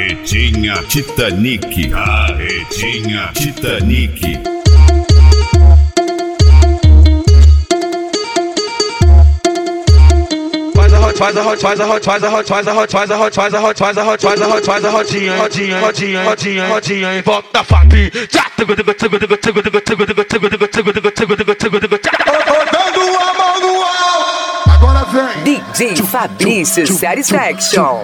Carretinha Titanic. Carretinha Titanic. Faz a rotinha em volta da Fabi. Dando a mão no alto. Agora vem DJ Fabrício Satisfaction.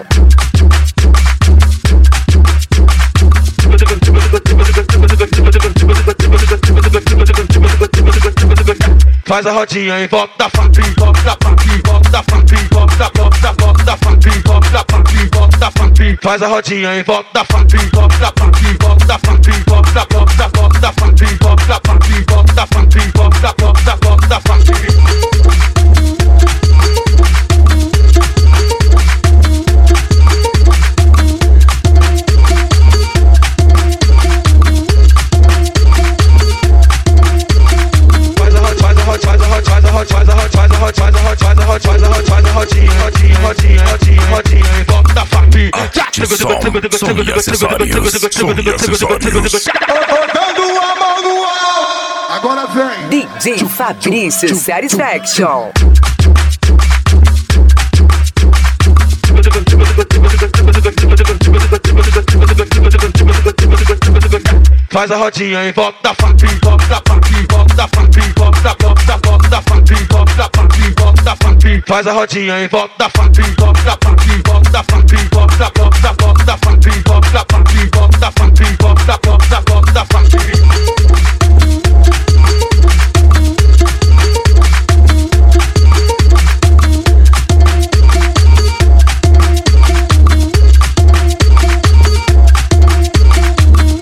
Faz a rodinha em volta da Fabi, volta da Fabi, volta da Fabi, volta da Fabi, volta da Fabi, volta da Fabi. Faz a rodinha em volta da Fabi, volta da Fabi, volta da Fabi, volta da Fabi, volta da Fabi, volta da Fabi, volta da Fabi, volta da Fabi. Rodinha em volta da Fabi. Som e acessórios. Dando a mão no alto. Agora vem DJ Fabrício Satisfaction. Faz a rodinha em volta da Fabi, volta da Fabi, volta da Fabi, volta da Fabi, volta da Fabi, volta da Fabi. Faz a rodinha em volta da Fabi, volta da Fabi, volta da Fabi, volta da Fabi, volta da